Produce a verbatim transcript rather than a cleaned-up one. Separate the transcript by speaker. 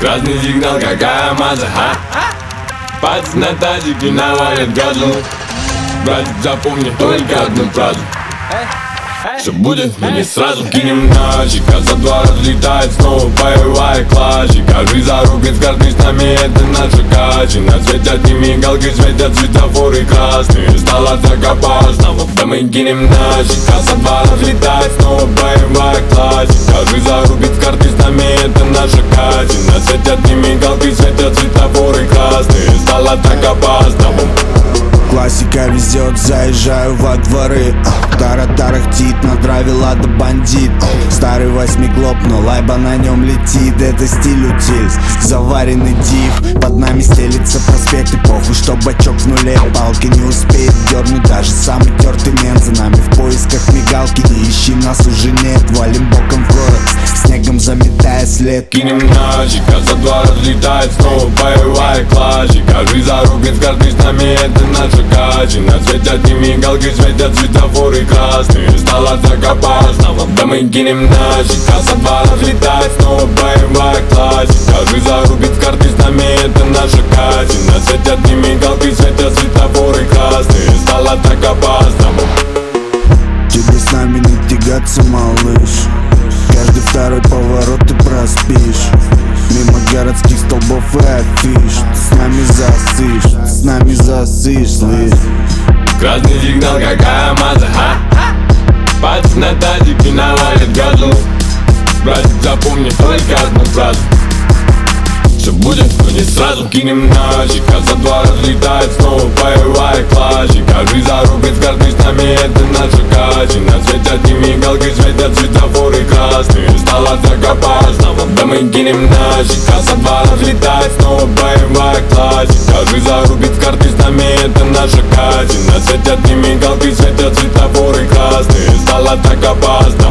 Speaker 1: Красный сигнал, какая маза, а? Пальцы на тазике навалят газу. Братик, запомни только одну фразу: все будет, но не сразу. Кинем ножик, а за два разлетает снова боевая классика. Жизнь зарубит с карты с нами, это наша качина. Светят не мигалки, светят светофоры красные. Стало так опасно, да мы кинем ножик, а за два разлетает снова боевая классика. Жизнь зарубит с карты с нами, это наша качина. Светят не мигалки, светят светофоры красные. Стало так опасно.
Speaker 2: Классика везет, заезжаю во дворы. Тара тарахтит, на драйве лада бандит. Старый восьмиклоп, но лайба на нем летит. Это стиль утильс, заваренный див. Под нами стелится проспект, и похуй, что бачок в нуле. Палки не успеет дернуть даже самый тертый мент. За нами в поисках мигалки, не ищи, нас уже нет. Валим боком в город, снегом заметая след.
Speaker 1: Кинем ножик, а за два разлетает снова боевая классика. Жизнь зарубит с карты с нами, это наша качина. Светят не мигалки, светят светофоры красные. Стало так опасно, да мы кинем ножик, а за два разлетает снова боевая классика. Жизнь зарубит с карты с нами, это наша качина. Светят не мигалки, светят светофоры красные. Стало так опасно.
Speaker 2: Тебе с нами не тягаться, малыш. Каждый второй поворот ты проспишь. Мимо городских столбов и афиш. Ты с нами засышь, ты с нами засышь, слышь.
Speaker 1: Красный сигнал, какая маза, а? Пальцы на тазике навалят газу. Братик, запомни только одну фразу: все будет, но не сразу. Кинем ножик, а за два разлетает снова боевая классика. Жизнь зарубит с карты с нами, это наша качина. Светят не мигалки, светят светофоры красные. Стало так опасно, да мы кинем ножик, а за два разлетает снова боевая классика. Жизнь зарубит с карты с нами, это наша качина. Светят не мигалки, светят светофоры красные. Стало так опасно.